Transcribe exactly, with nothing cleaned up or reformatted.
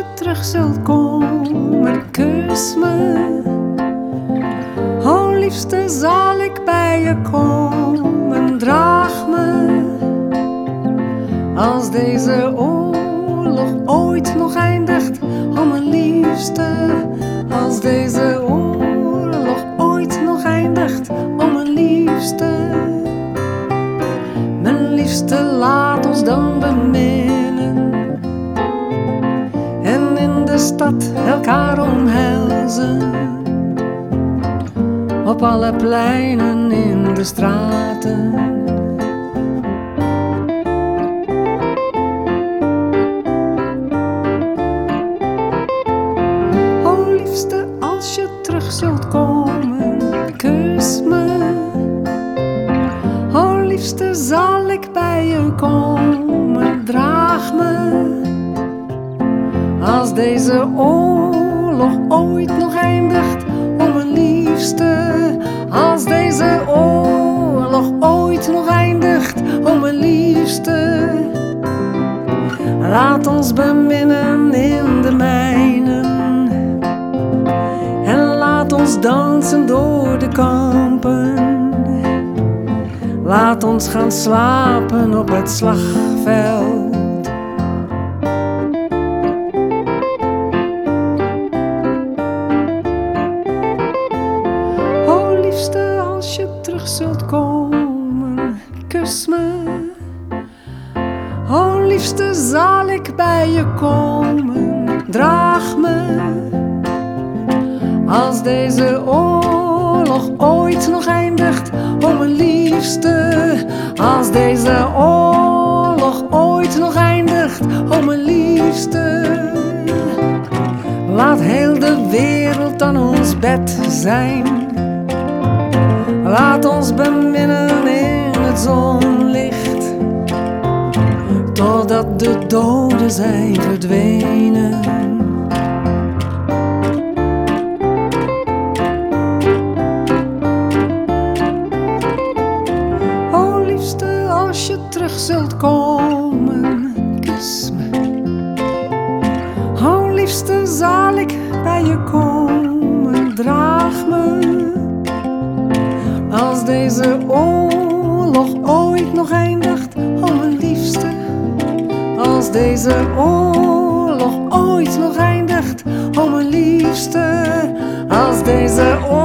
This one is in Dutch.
je terug zult komen, kus me. O liefste, zal ik bij je komen, draag me. Als deze oorlog ooit nog eindigt, o mijn liefste. Als deze oorlog ooit nog eindigt, o mijn liefste. Mijn liefste, laat ons dan beminnen en in de stad elkaar omhelzen. Op alle pleinen, in de straten. O liefste, als je terug zult komen, kus me. O liefste, zal ik bij je komen, draag me. Als deze oorlog ooit nog eindigt, o mijn liefste. Als deze oorlog ooit nog eindigt, o mijn liefste. Laat ons beminnen in de mijnen en laat ons dansen door de kampen. Laat ons gaan slapen op het slagveld. O liefste, als je terug zult komen, kus me. O liefste, zal ik bij je komen, draag me. Als deze oorlog ooit nog eindigt, o mijn liefste. Als deze oorlog ooit nog eindigt, o mijn liefste. Laat heel de wereld dan ons bed zijn. Laat ons beminnen in het zonlicht, totdat de doden zijn verdwenen. O liefste, als je terug zult komen, kus me. O liefste, zal ik bij je komen, draag me. Als deze oorlog ooit nog eindigt, o mijn liefste. Als deze oorlog ooit nog eindigt, o mijn liefste. Als deze oorlog